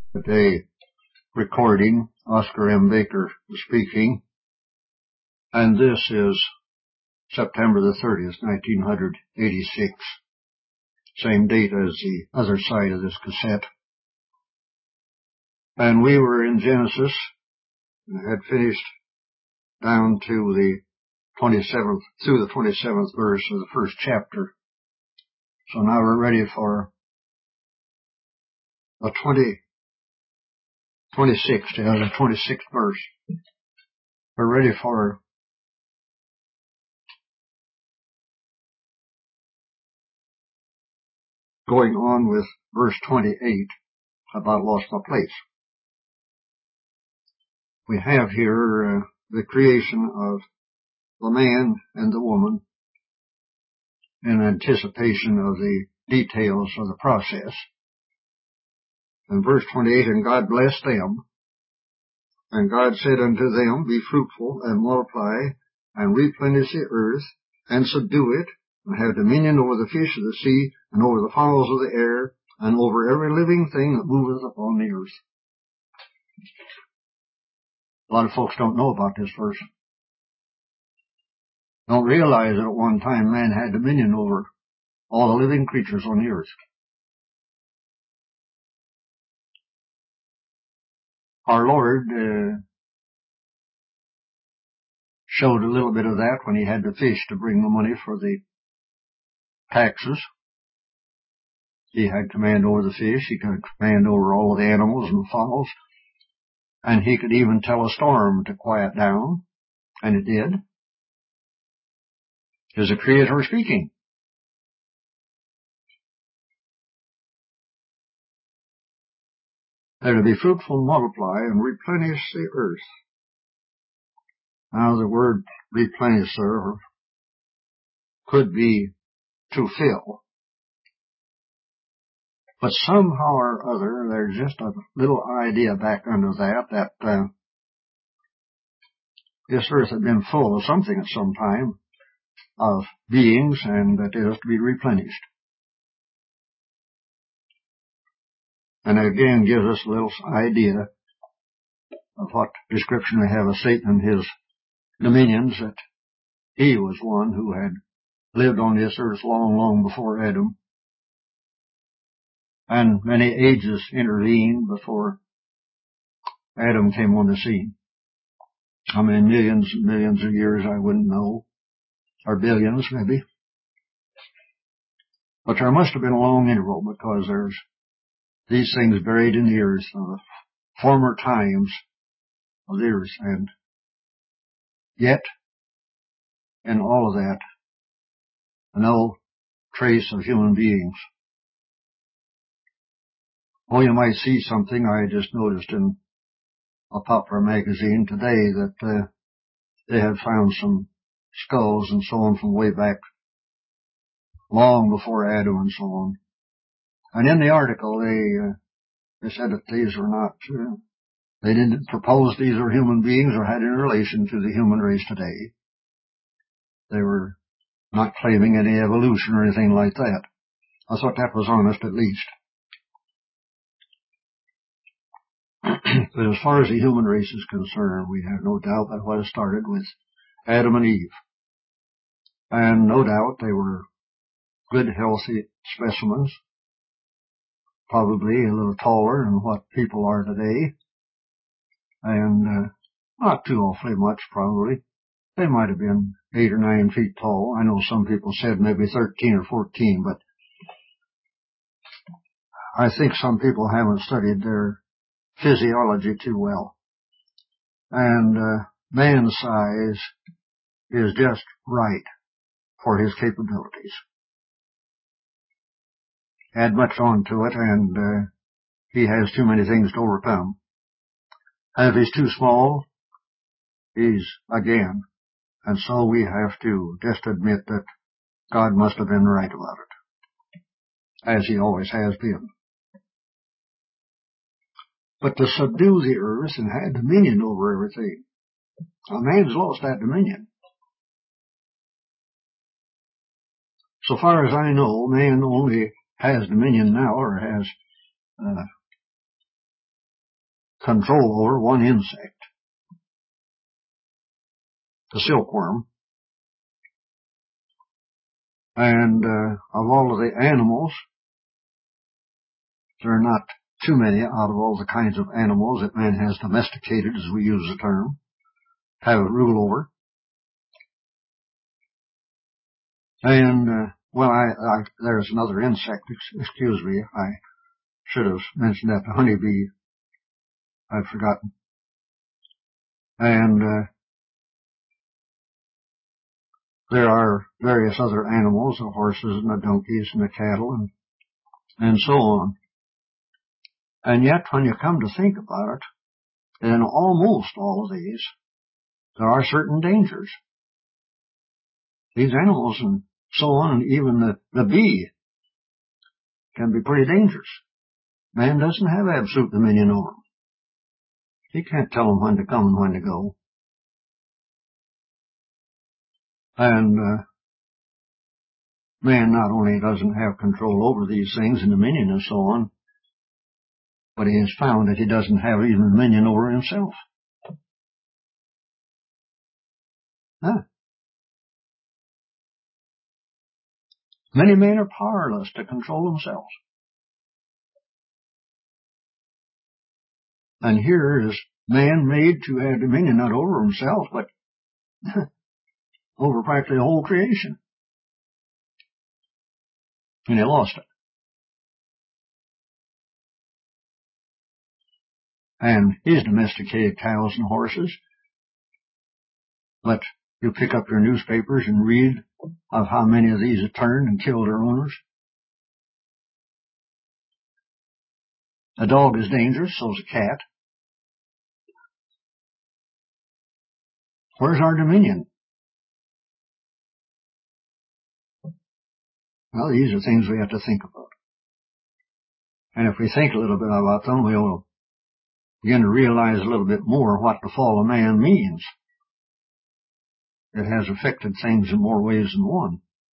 Today, recording, Oscar M. Baker speaking, and this is September the 30th, 1986, same date as the other side of this cassette. And we were in Genesis, had finished down to the 27th, through the 27th verse of the first chapter. So now we're ready for the 26th verse. We're ready for going on with verse 28 about lost my place. We have here the creation of the man and the woman in anticipation of the details of the process. In verse 28, and God blessed them, and God said unto them, be fruitful and multiply and replenish the earth and subdue it, and have dominion over the fish of the sea and over the fowls of the air and over every living thing that moveth upon the earth. A lot of folks don't know about this verse. Don't realize that at one time man had dominion over all the living creatures on the earth. Our Lord showed a little bit of that when he had the fish to bring the money for the taxes. He had command over the fish. He could command over all the animals and the fowls. And he could even tell a storm to quiet down. And it did. Is the Creator speaking. They're to be fruitful, multiply, and replenish the earth. Now the word replenish there could be to fill. But somehow or other, there's just a little idea back under that this earth had been full of something at some time, of beings, and that it is to be replenished. And again gives us a little idea of what description we have of Satan and his dominions, that he was one who had lived on this earth long, long before Adam. And many ages intervened before Adam came on the scene. How many millions and millions of years I wouldn't know, or billions maybe. But there must have been a long interval, because there's these things buried in the earth of the former times of the earth, and yet in all of that, no trace of human beings. Oh, you might see something. I just noticed in a popular magazine today that they had found some skulls and so on from way back, long before Adam and so on. And in the article, they said that these were not, they didn't propose these were human beings or had any relation to the human race today. They were not claiming any evolution or anything like that. I thought that was honest, at least. But as far as the human race is concerned, we have no doubt that what started with Adam and Eve. And no doubt they were good, healthy specimens, probably a little taller than what people are today, and not too awfully much, probably. They might have been 8 or 9 feet tall. I know some people said maybe 13 or 14, but I think some people haven't studied their physiology too well. And man's size is just right for his capabilities. Add much on to it, and he has too many things to overcome. And if he's too small, he's again. And so we have to just admit that God must have been right about it, as he always has been. But to subdue the earth and have dominion over everything, a man's lost that dominion. So far as I know, man only has dominion now, or has control over one insect, the silkworm. And of all of the animals, there are not too many out of all the kinds of animals that man has domesticated, as we use the term, have a rule over. And, well, there's another insect, excuse me, I should have mentioned that, the honeybee, I've forgotten. And, there are various other animals, the horses and the donkeys and the cattle and so on. And yet, when you come to think about it, in almost all of these, there are certain dangers. These animals and so on, and even the bee can be pretty dangerous. Man doesn't have absolute dominion over them. He can't tell them when to come and when to go. And man not only doesn't have control over these things and dominion and so on, but he has found that he doesn't have even dominion over himself. Huh. Many men are powerless to control themselves. And here is man made to have dominion not over himself, but over practically the whole creation. And he lost it. And he's domesticated cows and horses. But you pick up your newspapers and read of how many of these have turned and killed their owners. A dog is dangerous, so is a cat. Where's our dominion? Well, these are things we have to think about. And if we think a little bit about them, we'll begin to realize a little bit more what the fall of man means. It has affected things in more ways than one.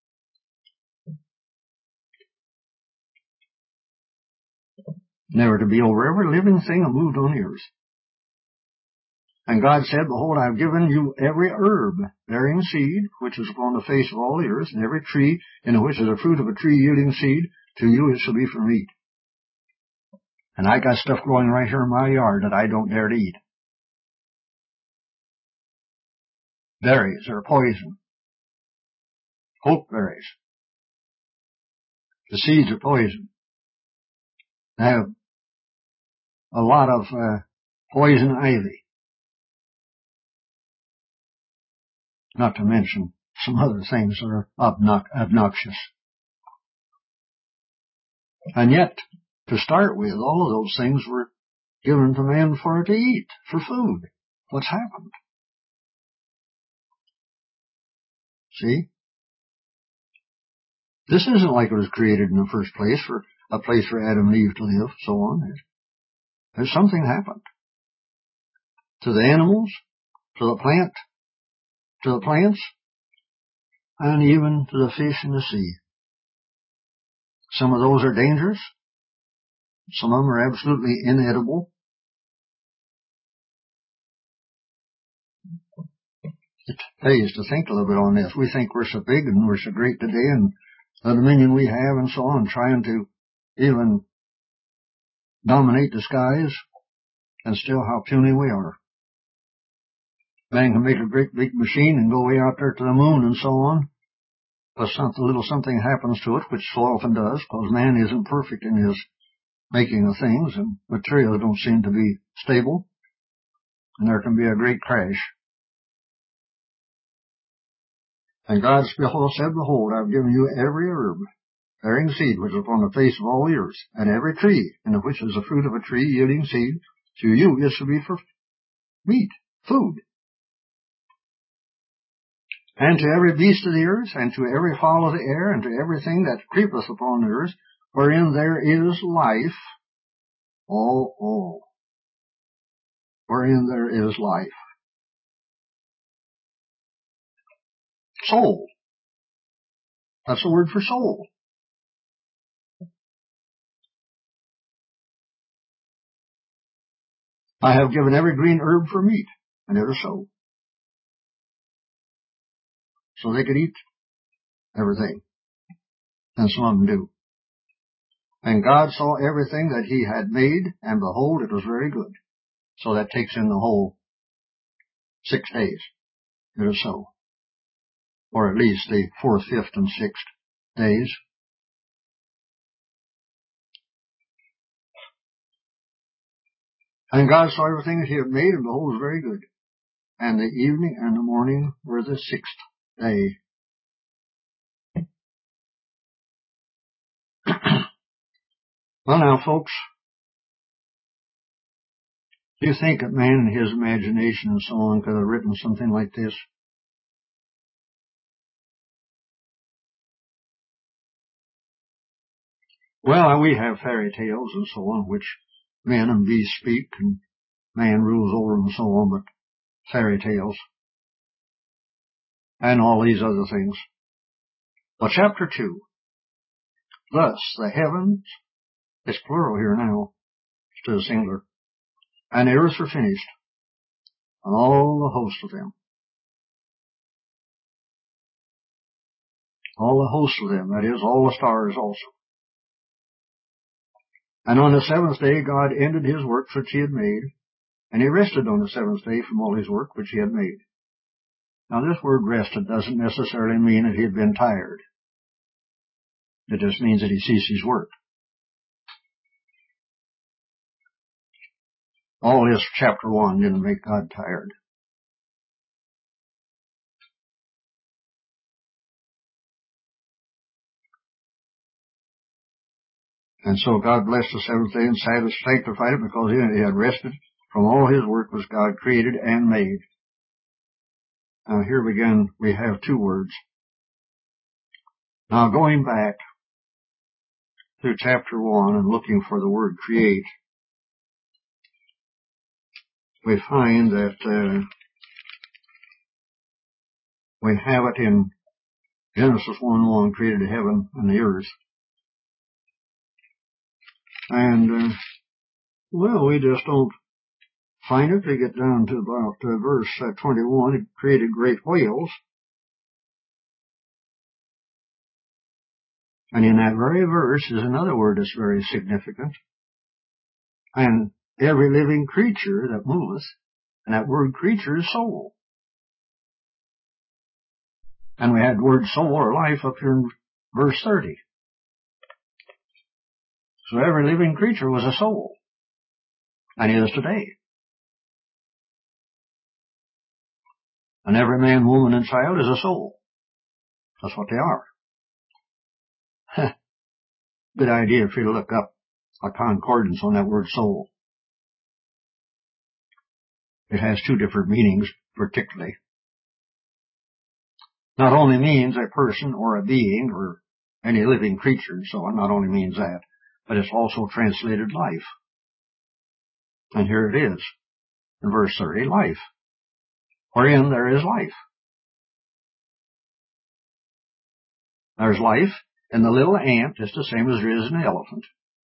Never to be over every living thing that moved on the earth. And God said, Behold, I have given you every herb bearing seed, which is upon the face of all the earth, and every tree in which is the fruit of a tree yielding seed, to you it shall be for meat. And I got stuff growing right here in my yard that I don't dare to eat. Berries are poison. Pokeberries. The seeds are poison. They have a lot of poison ivy. Not to mention some other things that are obnoxious. And yet, to start with, all of those things were given to man for to eat, for food. What's happened? See? This isn't like it was created in the first place, for a place for Adam and Eve to live, so on. There's something happened. To the animals, to the plants, and even to the fish in the sea. Some of those are dangerous. Some of them are absolutely inedible. It pays to think a little bit on this. We think we're so big and we're so great today, and the dominion we have and so on, trying to even dominate the skies, and still how puny we are. Man can make a great big machine and go way out there to the moon and so on, but a little something happens to it, which so often does, because man isn't perfect in his making of things, and materials don't seem to be stable, and there can be a great crash. And God said, Behold, I have given you every herb bearing seed which is upon the face of all the earth, and every tree in which is the fruit of a tree yielding seed, to you it shall be for meat, food. And to every beast of the earth, and to every fowl of the air, and to everything that creepeth upon the earth, wherein there is life, wherein there is life. Soul. That's the word for soul. I have given every green herb for meat, and it is so. So they could eat everything, and some of them do. And God saw everything that he had made, and behold, it was very good. So that takes in the whole 6 days. It is so. Or at least the 4th, 5th, and 6th days. And God saw everything that he had made, and behold, it was very good. And the evening and the morning were the 6th day. Well now, folks, do you think that man in his imagination and so on could have written something like this? Well, we have fairy tales and so on, which men and beasts speak, and man rules over them and so on, but fairy tales, and all these other things. But chapter 2, thus the heavens, it's plural here now, it's to the singular, and the earth were finished, and all the host of them. All the host of them, that is, all the stars also. And on the 7th day God ended his work which he had made, and he rested on the 7th day from all his work which he had made. Now this word rested doesn't necessarily mean that he had been tired. It just means that he ceased his work. All this chapter 1 didn't make God tired. And so God blessed the 7th day and sanctified it, because he had rested from all his work which God created and made. Now here again we have 2 words. Now going back through chapter 1 and looking for the word create, we find that we have it in Genesis 1:1, created the heaven and the earth. And, well, we just don't find it. We get down to about verse 21. It created great whales. And in that very verse is another word that's very significant. And every living creature that moveth, and that word creature is soul. And we had the word soul or life up here in verse 30. So every living creature was a soul. And is today. And every man, woman, and child is a soul. That's what they are. Good idea for you to look up a concordance on that word soul. It has 2 different meanings, particularly. Not only means a person or a being or any living creature and so on, not only means that, but it's also translated life. And here it is, in verse 30, life. Wherein there is life. There's life in the little ant, just the same as there is in the elephant.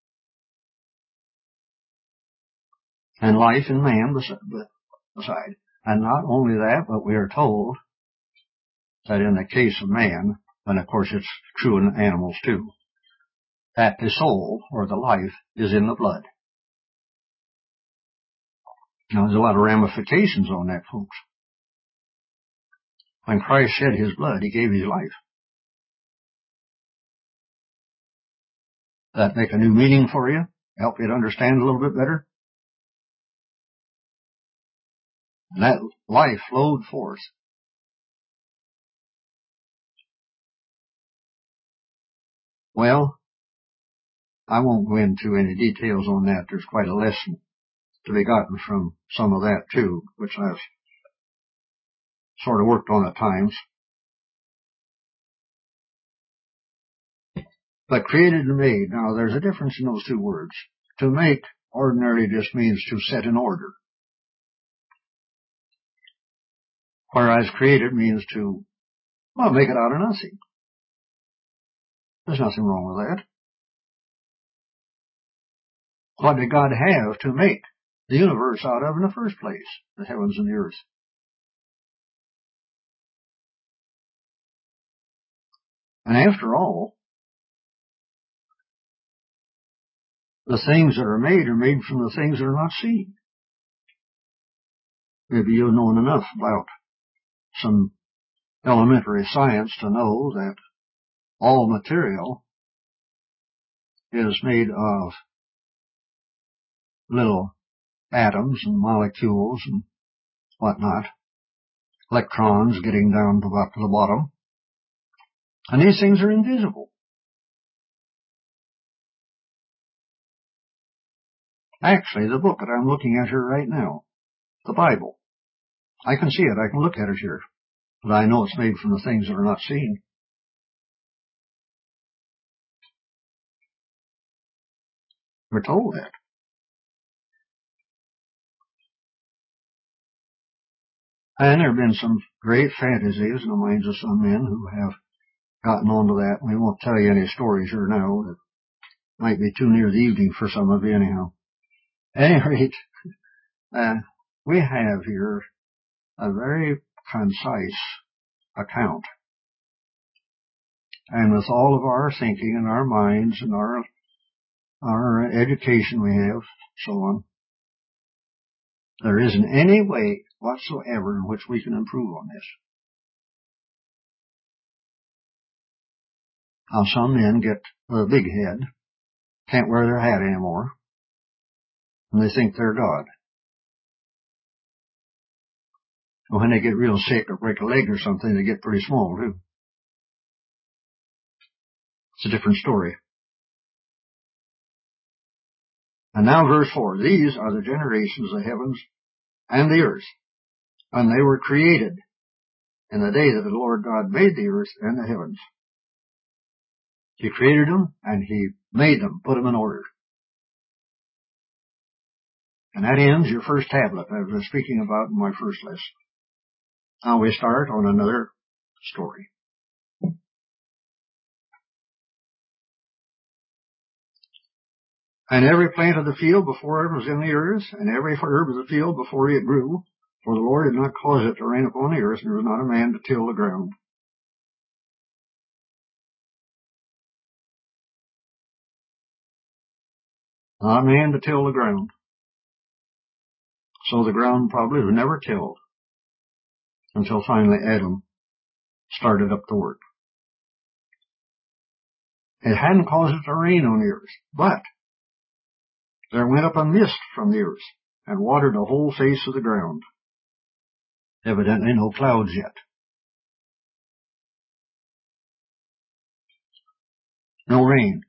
And life in man beside. And not only that, but we are told that in the case of man, and of course it's true in animals too, that the soul, or the life, is in the blood. Now there's a lot of ramifications on that, folks. When Christ shed his blood, he gave his life. That make a new meaning for you? Help you to understand a little bit better? And that life flowed forth. Well, I won't go into any details on that. There's quite a lesson to be gotten from some of that too, which I've sort of worked on at times. But created and made. Now there's a difference in those 2 words. To make ordinarily just means to set in order. Whereas created means to, well, make it out of nothing. There's nothing wrong with that. What did God have to make? the universe out of in the first place, the heavens and the earth. And after all, the things that are made from the things that are not seen. Maybe you've known enough about some elementary science to know that all material is made of little atoms and molecules and whatnot, electrons getting down to the bottom. And these things are invisible. Actually, the book that I'm looking at here right now, the Bible, I can see it, I can look at it here, but I know it's made from the things that are not seen. We're told that. And there have been some great fantasies in the minds of some men who have gotten onto that. We won't tell you any stories here now. That might be too near the evening for some of you anyhow. At any rate, we have here a very concise account. And with all of our thinking and our minds and our education we have, so on, there isn't any way whatsoever in which we can improve on this. How some men get a big head, can't wear their hat anymore, and they think they're God. And when they get real sick or break a leg or something, they get pretty small too. It's a different story. And now verse 4, these are the generations of the heavens and the earth, when they were created in the day that the Lord God made the earth and the heavens. He created them and He made them, put them in order. And that ends your first tablet I was speaking about in my first lesson. Now we start on another story. And every plant of the field before it was in the earth, and every herb of the field before it grew, for the Lord did not cause it to rain upon the earth, and there was not a man to till the ground. Not a man to till the ground. So the ground probably was never tilled until finally Adam started up the work. It hadn't caused it to rain on the earth, but there went up a mist from the earth and watered the whole face of the ground. Evidently no clouds yet. No rain.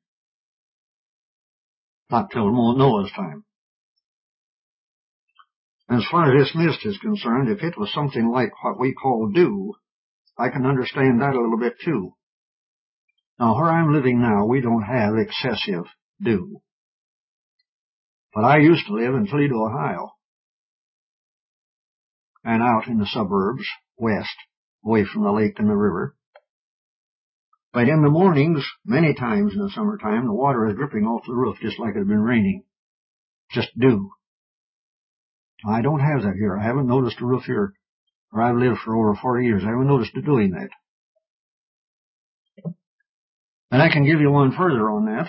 Not till Noah's time. As far as this mist is concerned, if it was something like what we call dew, I can understand that a little bit too. Now, where I'm living now, we don't have excessive dew. But I used to live in Toledo, Ohio, and out in the suburbs, west, away from the lake and the river. But in the mornings, many times in the summertime, the water is dripping off the roof just like it had been raining. Just dew. I don't have that here. I haven't noticed a roof here where I've lived for over 40 years. I haven't noticed it doing that. And I can give you one further on that.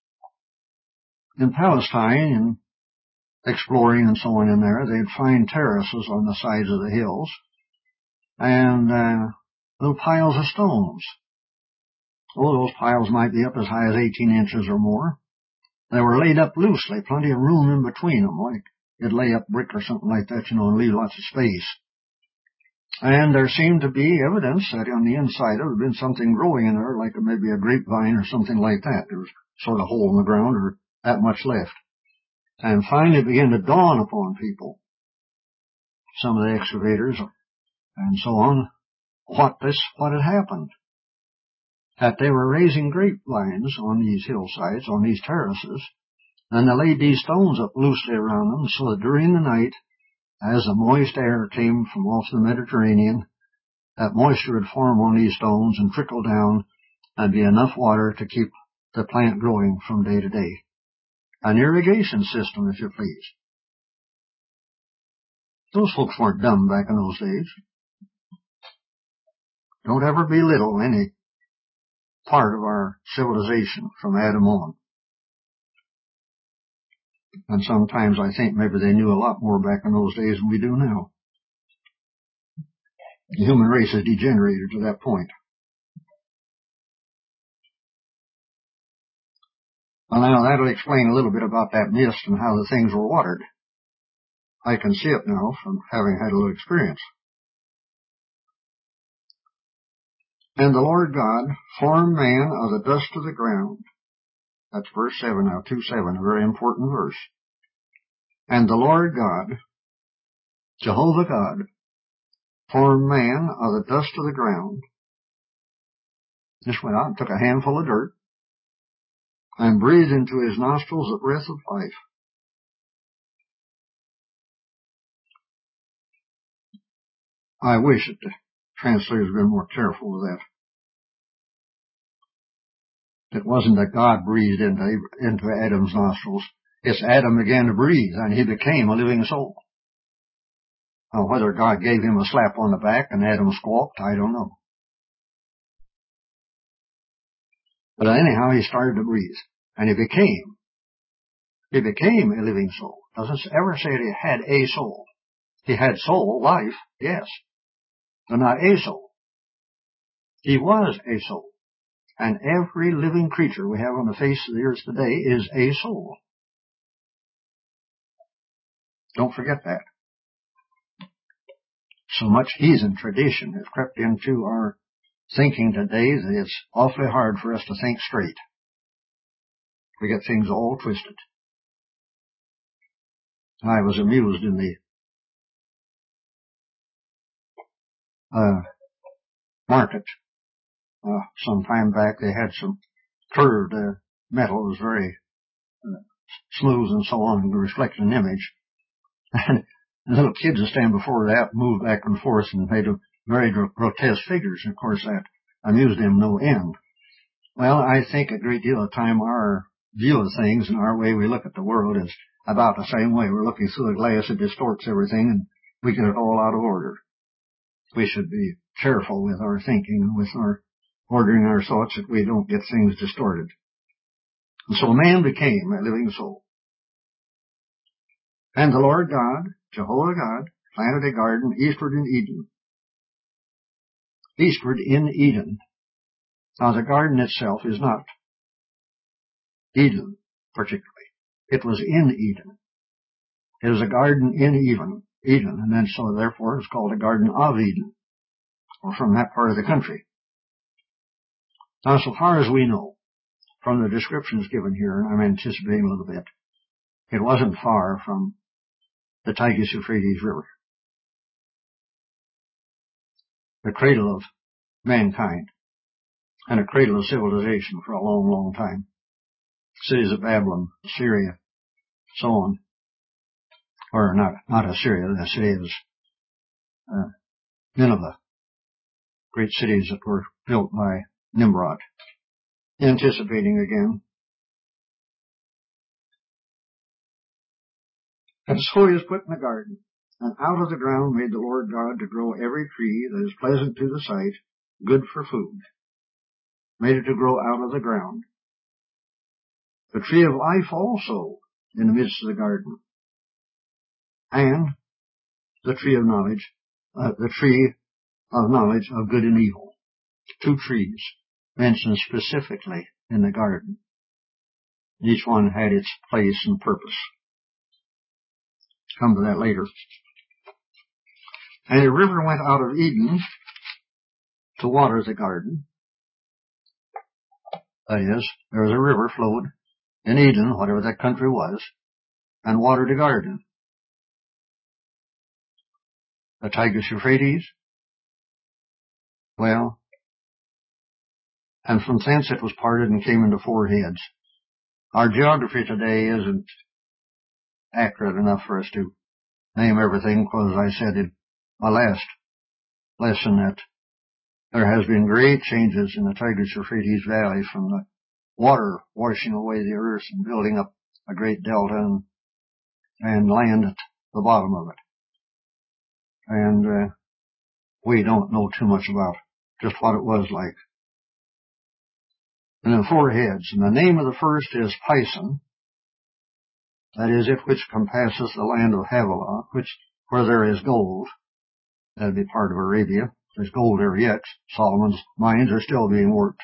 In Palestine, and exploring and so on in there, they'd find terraces on the sides of the hills and little piles of stones. Oh, those piles might be up as high as 18 inches or more. They were laid up loosely, plenty of room in between them, like you'd lay up brick or something like that, and leave lots of space. And there seemed to be evidence that on the inside there had been something growing in there, like maybe a grapevine or something like that. There was sort of a hole in the ground or that much left. And finally it began to dawn upon people, some of the excavators and so on, what had happened. That they were raising grapevines on these hillsides, on these terraces, and they laid these stones up loosely around them so that during the night, as the moist air came from off the Mediterranean, that moisture would form on these stones and trickle down and be enough water to keep the plant growing from day to day. An irrigation system, if you please. Those folks weren't dumb back in those days. Don't ever belittle any part of our civilization from Adam on. And sometimes I think maybe they knew a lot more back in those days than we do now. The human race has degenerated to that point. Well, now that'll explain a little bit about that mist and how the things were watered. I can see it now from having had a little experience. And the Lord God formed man of the dust of the ground. That's verse 7 now, 2:7, a very important verse. And the Lord God, Jehovah God, formed man of the dust of the ground. Just went out and took a handful of dirt and breathed into his nostrils the breath of life. I wish that the translators had been more careful with that. It wasn't that God breathed into Adam's nostrils. It's Adam began to breathe, and he became a living soul. Now, whether God gave him a slap on the back and Adam squawked, I don't know. But anyhow, he started to breathe, and he became a living soul. Doesn't ever say that he had a soul. He had soul, life, yes, but not a soul. He was a soul. And every living creature we have on the face of the earth today is a soul. Don't forget that. So much heathen tradition has crept into our thinking today that it's awfully hard for us to think straight. We get things all twisted. I was amused in the market. Some time back they had some curved metal. It was very smooth and so on, and reflected an image. And the little kids would stand before that, move back and forth, and made very grotesque figures. And of course, that amused them no end. Well, I think a great deal of time our view of things and our way we look at the world is about the same way. We're looking through a glass that distorts everything, and we get it all out of order. We should be careful with our thinking and with our ordering our thoughts that we don't get things distorted. And so man became a living soul. And the Lord God, Jehovah God, planted a garden eastward in Eden. Eastward in Eden. Now the garden itself is not Eden particularly. It was in Eden. It was a garden in Eden, and then so therefore it's called a Garden of Eden, or from that part of the country. Now, so far as we know, from the descriptions given here, and I'm anticipating a little bit, it wasn't far from the Tigris-Euphrates River, the cradle of mankind, and a cradle of civilization for a long, long time. Cities of Babylon, Syria, so on. Or not Assyria, the city is Nineveh. Great cities that were built by Nimrod. Anticipating again. And so he was put in the garden, and out of the ground made the Lord God to grow every tree that is pleasant to the sight, good for food. Made it to grow out of the ground. The tree of life also in the midst of the garden. And the tree of knowledge of good and evil. 2 trees mentioned specifically in the garden. Each one had its place and purpose. Come to that later. And a river went out of Eden to water the garden. That is, there was a river flowed in Eden, whatever that country was, and watered the garden. The Tigris-Euphrates? Well, and from thence it was parted and came into 4 heads. Our geography today isn't accurate enough for us to name everything, because I said in my last lesson that there has been great changes in the Tigris-Euphrates Valley from the water washing away the earth and building up a great delta and land at the bottom of it. and we don't know too much about just what it was like. And then 4 heads. And the name of the first is Pison, that is, it which compasses the land of Havilah, where there is gold. That'd be part of Arabia. There's gold there yet. Solomon's mines are still being worked.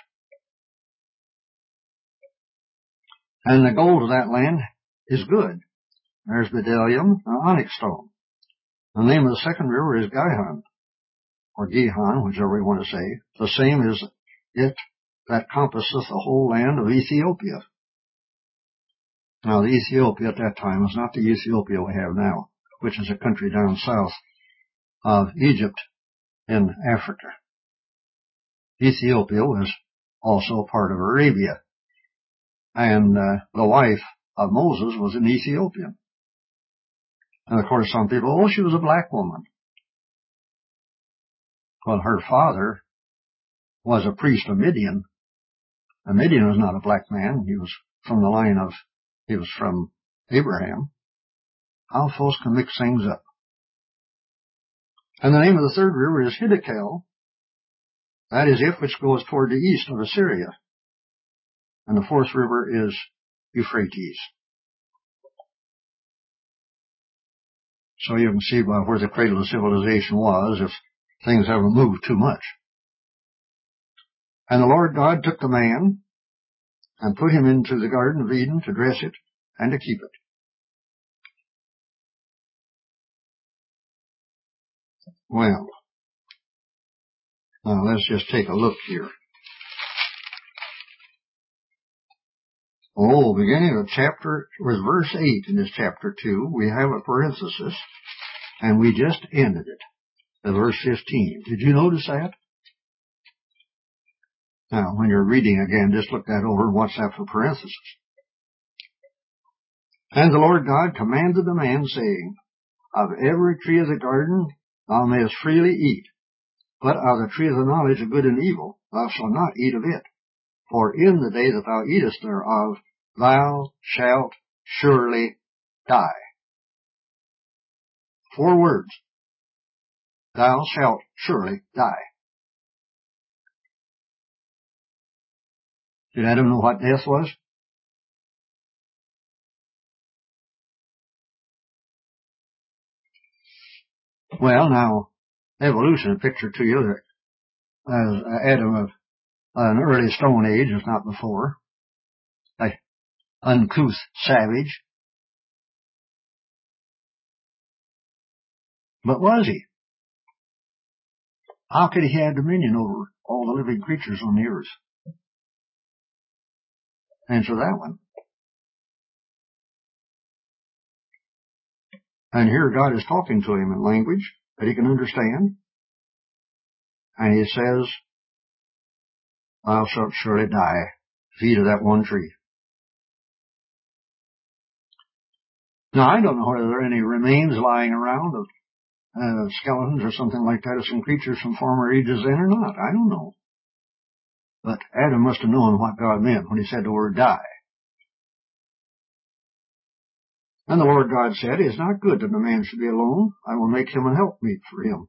And the gold of that land is good. There's bdellium and onyx stone. The name of the second river is Gihon, or Gihon, whichever you want to say. The same is it that compasseth the whole land of Ethiopia. Now, the Ethiopia at that time was not the Ethiopia we have now, which is a country down south of Egypt in Africa. Ethiopia was also part of Arabia, and the wife of Moses was an Ethiopian. And of course, some people, she was a black woman. Well, her father was a priest of Midian. And Midian was not a black man. He was from Abraham. How folks can mix things up. And the name of the third river is Hiddekel. That is it which goes toward the east of Assyria. And the fourth river is Euphrates. So you can see where the cradle of civilization was, if things haven't moved too much. And the Lord God took the man and put him into the Garden of Eden to dress it and to keep it. Well, now let's just take a look here. Beginning of chapter, with verse 8 in this chapter 2, we have a parenthesis, and we just ended it, at verse 15. Did you notice that? Now, when you're reading again, just look that over and watch that for parenthesis. And the Lord God commanded the man, saying, of every tree of the garden thou mayest freely eat, but of the tree of the knowledge of good and evil thou shalt not eat of it. For in the day that thou eatest thereof, thou shalt surely die. 4 words. Thou shalt surely die. Did Adam know what death was? Well, now, evolution picture to you as Adam of an early Stone Age, if not before, an uncouth savage. But was he? How could he have dominion over all the living creatures on the earth? Answer that one. And here God is talking to him in language that he can understand. And he says, thou shalt surely die if you eat of that one tree. Now, I don't know whether there are any remains lying around of skeletons or something like that of some creatures from former ages then or not. I don't know. But Adam must have known what God meant when he said the word die. And the Lord God said, it is not good that the man should be alone. I will make him an helpmeet for him.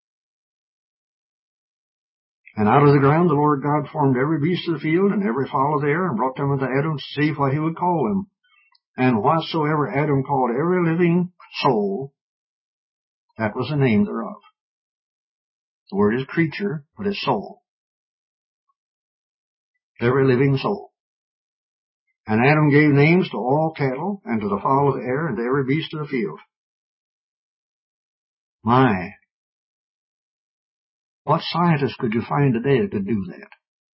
And out of the ground the Lord God formed every beast of the field and every fowl of the air, and brought them unto Adam to see what he would call them. And whatsoever Adam called every living soul, that was the name thereof. The word is creature, but it's soul. Every living soul. And Adam gave names to all cattle, and to the fowl of the air, and to every beast of the field. My, what scientist could you find today that could do that?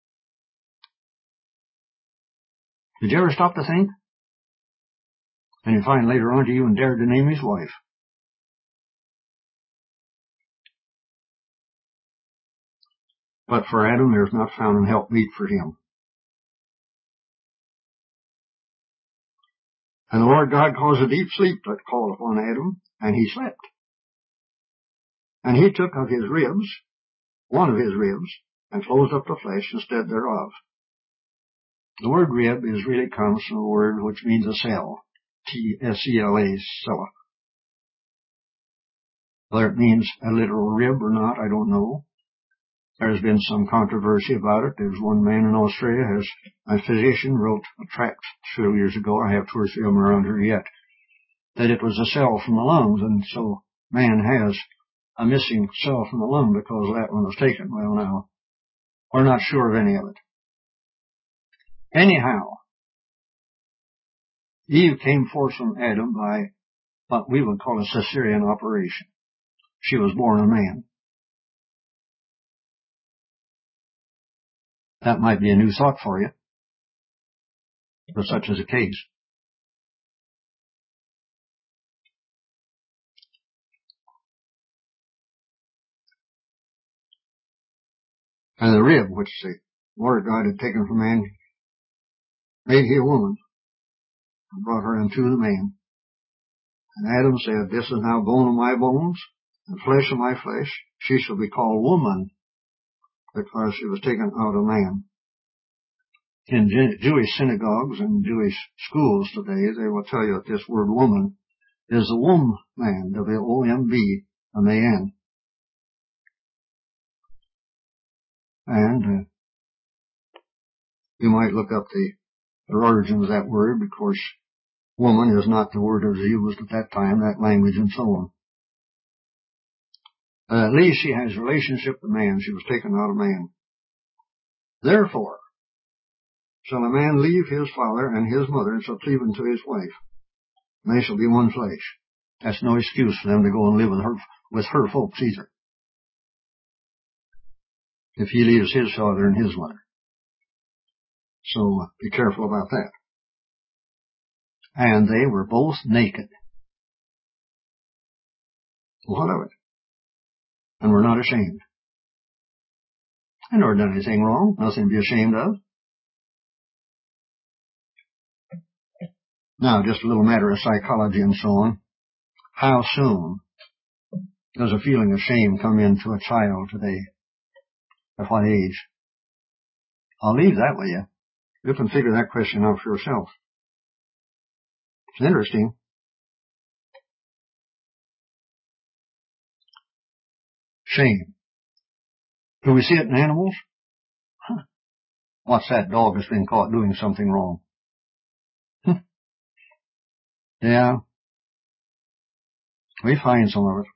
Did you ever stop to think? And you find later on you even dared to name his wife. But for Adam there is not found an helpmeet for him. And the Lord God caused a deep sleep to fall upon Adam, and he slept. And he took of his ribs, one of his ribs, and closed up the flesh instead thereof. The word rib really comes from a word which means a cell. T-S-E-L-A, cella. Whether it means a literal rib or not, I don't know. There's been some controversy about it. There's one man in Australia, a physician, wrote a tract several years ago. I have 2 or 3 of them around here yet, that it was a cell from the lungs, and so man has a missing cell from the lung because that one was taken. Well, now, we're not sure of any of it. Anyhow, Eve came forth from Adam by what we would call a cesarean operation. She was born a man. That might be a new thought for you, but such is the case. And the rib, which the Lord God had taken from man, made he a woman, and brought her unto the man. And Adam said, this is now bone of my bones, and flesh of my flesh. She shall be called woman, because she was taken out of man. In Jewish synagogues and Jewish schools today, they will tell you that this word woman is the womb man, W-O-M-B, M-A-N. And you might look up the origin of that word, because woman is not the word that was used at that time, that language and so on. At least she has a relationship with man. She was taken out of man. Therefore, shall a man leave his father and his mother, and shall cleave unto his wife, and they shall be one flesh. That's no excuse for them to go and live with her folks either, if he leaves his father and his mother. So be careful about that. And they were both naked. What of it? And were not ashamed. I never done anything wrong, nothing to be ashamed of. Now, just a little matter of psychology and so on. How soon does a feeling of shame come into a child today? At what age? I'll leave that with you. You can figure that question out for yourself. It's interesting. Shame. Do we see it in animals? Huh. What's that? Dog has been caught doing something wrong. Yeah. We find some of it.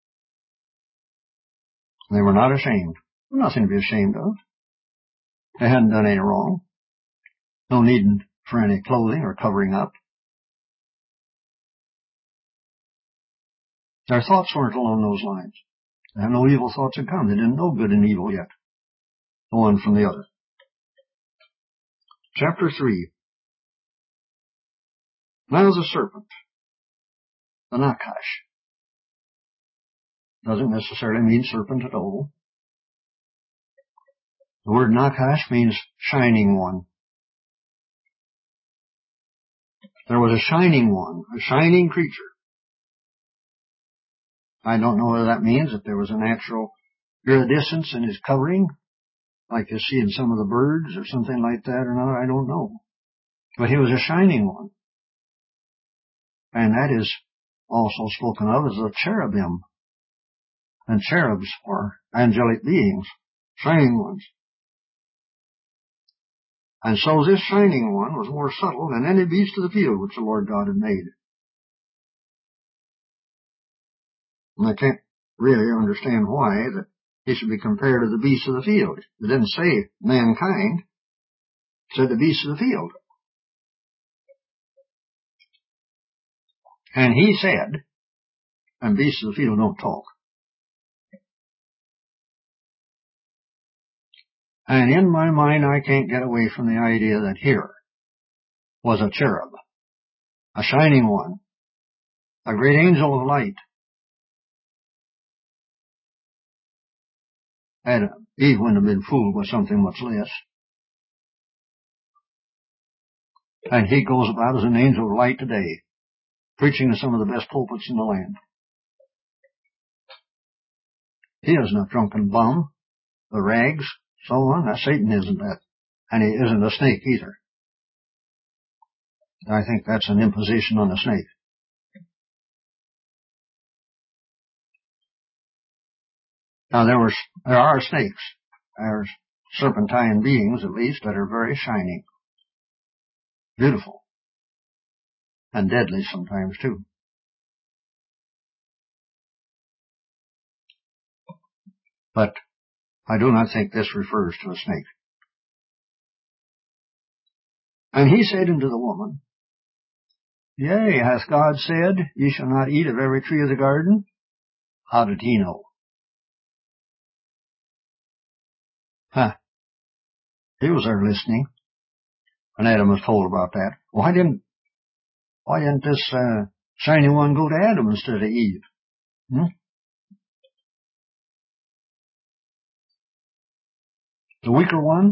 They were not ashamed. Nothing to be ashamed of. They hadn't done any wrong. No need for any clothing or covering up. Their thoughts weren't along those lines. They had no evil thoughts had come. They didn't know good and evil yet, the one from the other. Chapter 3. Now the serpent, the Nakash, doesn't necessarily mean serpent at all. The word Nakash means shining one. There was a shining one, a shining creature. I don't know whether that means that there was a natural iridescence in his covering, like you see in some of the birds or something like that or not. I don't know. But he was a shining one. And that is also spoken of as the cherubim. And cherubs are angelic beings, shining ones. And so this shining one was more subtle than any beast of the field which the Lord God had made. And I can't really understand why that he should be compared to the beasts of the field. It didn't say mankind. It said the beasts of the field. And he said, and beasts of the field don't talk. And in my mind, I can't get away from the idea that here was a cherub, a shining one, a great angel of light. And Eve wouldn't have been fooled with something much less. And he goes about as an angel of light today, preaching to some of the best pulpits in the land. He isn't a drunken bum, the rags, so on. Now, Satan isn't that. And he isn't a snake either. I think that's an imposition on the snake. Now there are snakes. There's serpentine beings, at least, that are very shining, beautiful, and deadly sometimes too. But I do not think this refers to a snake. And he said unto the woman, Yea, hath God said, Ye shall not eat of every tree of the garden? How did he know? He was there listening when Adam was told about that. Why didn't this shiny one go to Adam instead of Eve? The weaker one?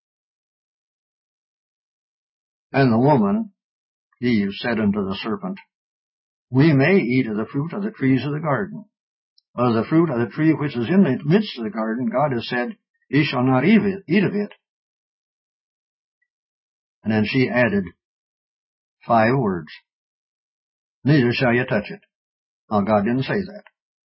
And the woman, Eve, said unto the serpent, We may eat of the fruit of the trees of the garden. But of the fruit of the tree which is in the midst of the garden, God has said, Ye shall not eat of it. And then she added 5 words. Neither shall you touch it. Now, God didn't say that.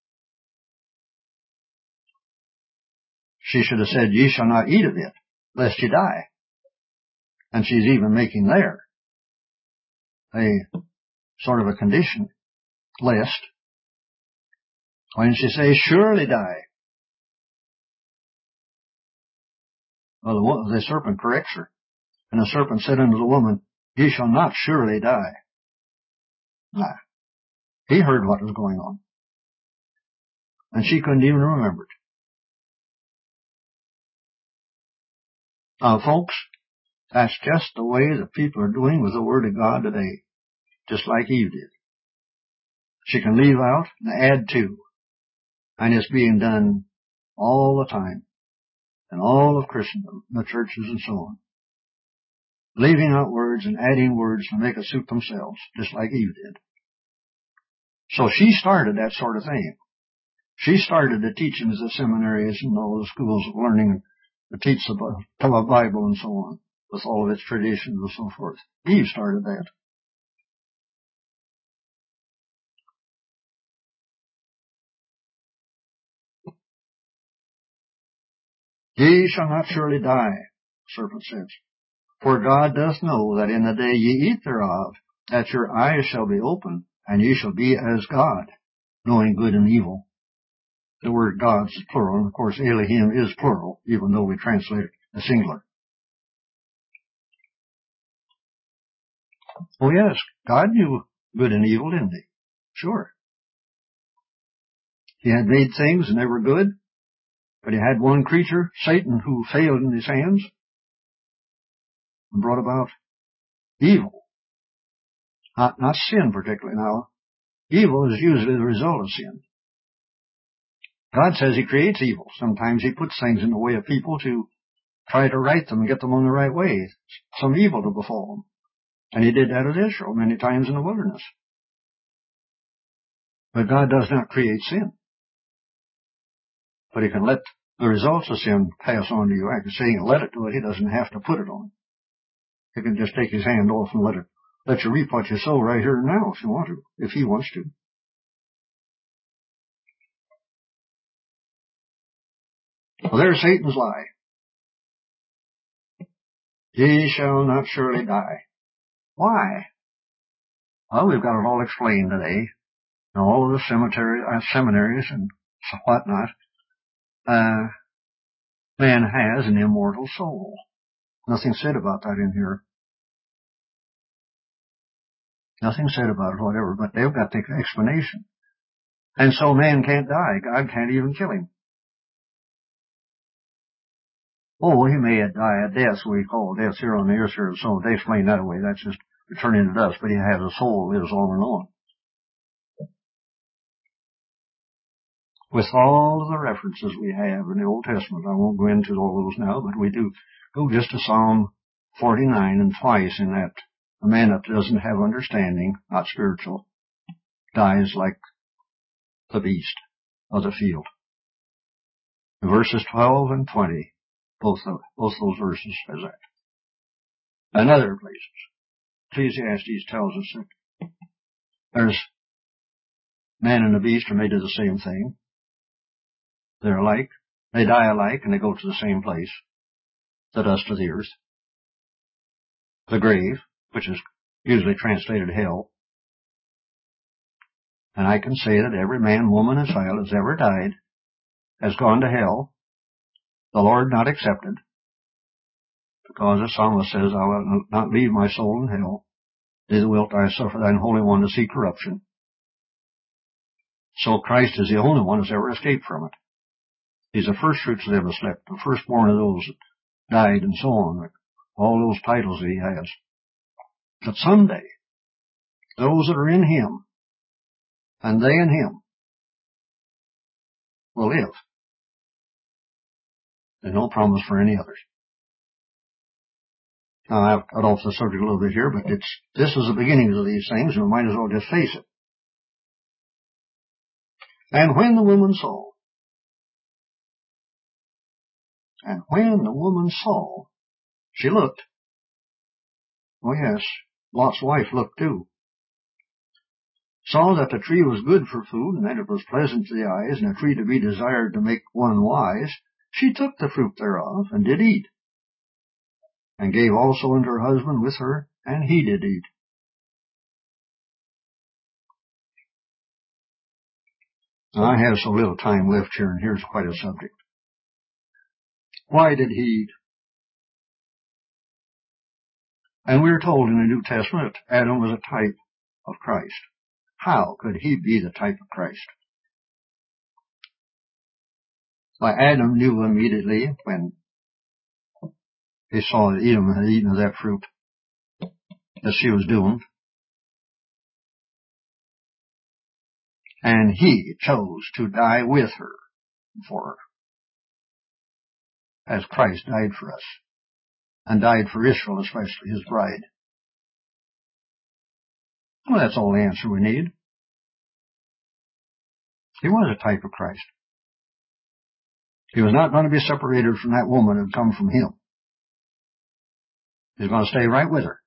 She should have said, Ye shall not eat of it, lest you die. And she's even making there a sort of a condition, lest, when she says, surely die. Well, the serpent corrects her. And the serpent said unto the woman, Ye shall not surely die. Nah. He heard what was going on. And she couldn't even remember it. Now, folks, that's just the way the people are doing with the Word of God today. Just like Eve did. She can leave out and add to. And it's being done all the time. In all of Christendom, the churches and so on. Leaving out words and adding words to make it suit themselves, just like Eve did. So she started that sort of thing. She started the teachings of seminaries and all the schools of learning to teach the Bible and so on, with all of its traditions and so forth. Eve started that. Ye shall not surely die, the serpent says. For God doth know that in the day ye eat thereof, that your eyes shall be opened, and ye shall be as God, knowing good and evil. The word gods is plural, and of course Elohim is plural, even though we translate it as singular. Oh yes, God knew good and evil, didn't he? Sure. He had made things and they were good, but he had one creature, Satan, who failed in his hands and brought about evil. Not sin particularly now. Evil is usually the result of sin. God says he creates evil. Sometimes he puts things in the way of people to try to right them and get them on the right way. Some evil to befall them. And he did that with Israel many times in the wilderness. But God does not create sin. But he can let the results of sin pass on to you. After saying let it do it, he doesn't have to put it on. He can just take his hand off and let you reap what you sow right here and now if you want to, if he wants to. Well, there's Satan's lie. Ye shall not surely die. Why? Well, we've got it all explained today. In all of the seminaries and whatnot. Man has an immortal soul. Nothing said about that in here. Nothing said about it, whatever, but they've got the explanation. And so man can't die. God can't even kill him. Oh, he may die a death, we call death here on the earth here, so they explain that away. That's just returning to dust, but he has a soul, lives on and on. With all the references we have in the Old Testament, I won't go into all those now, but we do go just to Psalm 49, and twice in that a man that doesn't have understanding, not spiritual, dies like the beast of the field. In verses 12 and 20, both those verses says that. And other places. Ecclesiastes tells us that there's man and the beast are made of the same thing. They're alike, they die alike, and they go to the same place, the dust of the earth, the grave, which is usually translated hell. And I can say that every man, woman, and child that's ever died has gone to hell, the Lord not accepted, because the psalmist says, I will not leave my soul in hell, neither wilt thou suffer thine Holy One to see corruption. So Christ is the only one that's ever escaped from it. He's the first fruits that ever slept, the firstborn of those that died, and so on, like all those titles that he has. But someday, those that are in him, and they in him, will live. There's no promise for any others. Now, I've got off the subject a little bit here, but this is the beginnings of these things, and we might as well just face it. And when the woman saw, she looked. Oh yes, Lot's wife looked too. Saw that the tree was good for food, and that it was pleasant to the eyes, and a tree to be desired to make one wise. She took the fruit thereof, and did eat, and gave also unto her husband with her, and he did eat. Now, I have so little time left here, and here's quite a subject. Why did he eat? And we're told in the New Testament that Adam was a type of Christ. How could he be the type of Christ? Why, Adam knew immediately when he saw that Eve had eaten of that fruit that she was doomed. And he chose to die with her for her, as Christ died for us, and died for Israel, especially his bride. Well, that's all the answer we need. He was a type of Christ. He was not going to be separated from that woman who had come from him. He's going to stay right with her.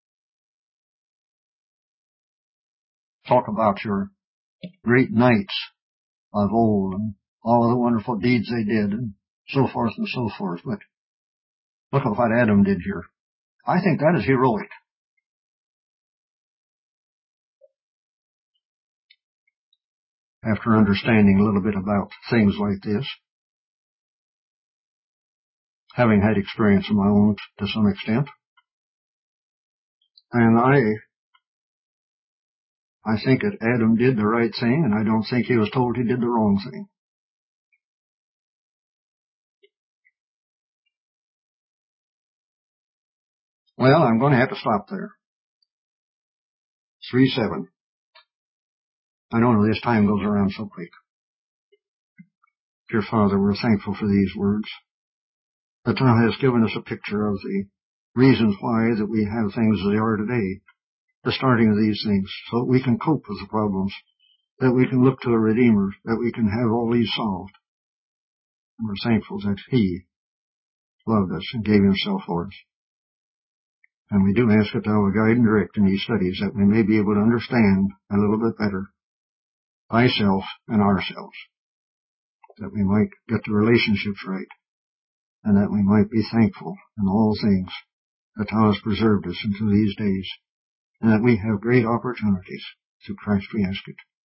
Talk about your great knights of old and all of the wonderful deeds they did and so forth and so forth. But look at what Adam did here. I think that is heroic. After understanding a little bit about things like this, having had experience of my own to some extent, and I think that Adam did the right thing, and I don't think he was told he did the wrong thing. Well, I'm going to have to stop there. 3:07. I don't know, this time goes around so quick. Dear Father, we're thankful for these words, that Thou hast given us a picture of the reasons why that we have things as they are today, the starting of these things, so that we can cope with the problems, that we can look to a Redeemer, that we can have all these solved. And we're thankful that He loved us and gave Himself for us. And we do ask that Thou will guide and direct in these studies, that we may be able to understand a little bit better Thyself and ourselves, that we might get the relationships right, and that we might be thankful in all things that Thou hast preserved us until these days, and that we have great opportunities. Through Christ we ask it.